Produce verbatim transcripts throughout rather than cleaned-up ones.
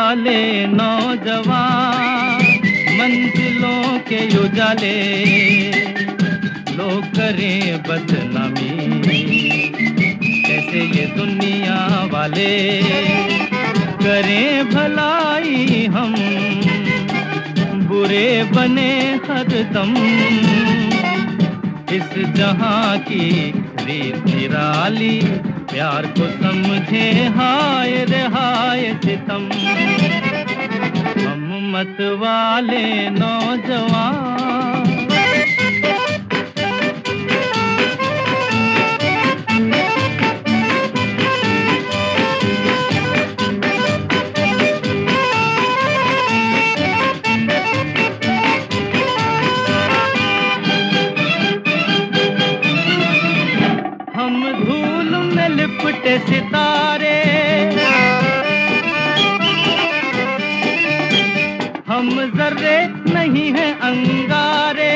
वाले नौजवान, मंजिलों के उजाले, लोग करें बदनामी कैसे ये दुनिया वाले, करें भलाई हम बुरे बने हरदम। इस जहां की रीत निराली, प्यार को समझे हाय रे हाय सितम। हम मत वाले नौजवान, हम धूल में लिपटे सितारे, हम जर्रे नहीं हैं अंगारे।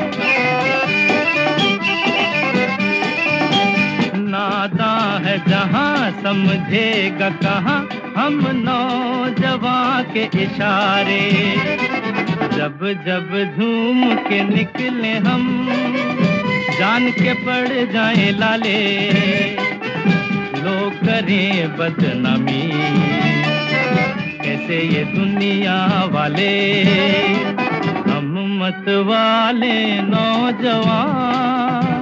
नादां है जहां समझेगा कहां हम नौजवां के इशारे। जब जब झूम के निकले हम, जान के पड़ जाए लाले, लोग करें बदनामी कैसे ये दुनिया वाले। हम मत वाले नौजवान,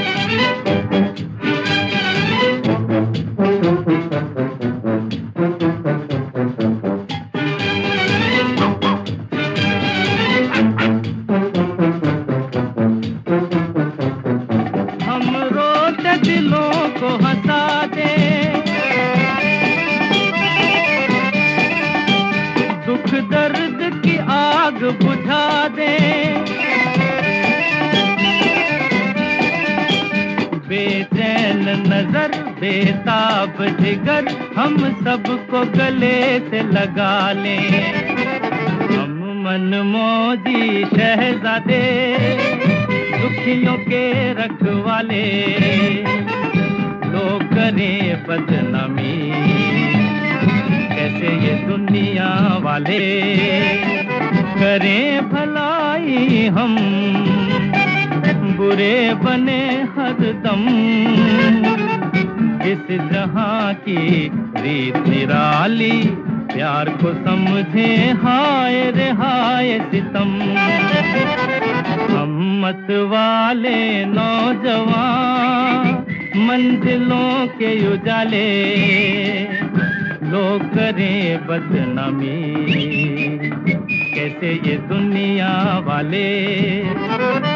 हम रोते दिलों को हंसा दे, दुख दर्द की आग बुझा दे। बेचैन नजर बेताब जिगर, हम सबको गले से लगा लें। हम मनमौजी शहजादे, दुखियों के रखवाले, लोग करें बदनामी कैसे ये दुनिया वाले, करें भलाई हम बुरे बने हरदम। इस जहां की रीत निराली, प्यार को समझे हाय रे हाय सितम। हम मत वाले नौजवान, मंजिलों के उजाले, लोग करें बदनामी कैसे ये दुनिया वाले।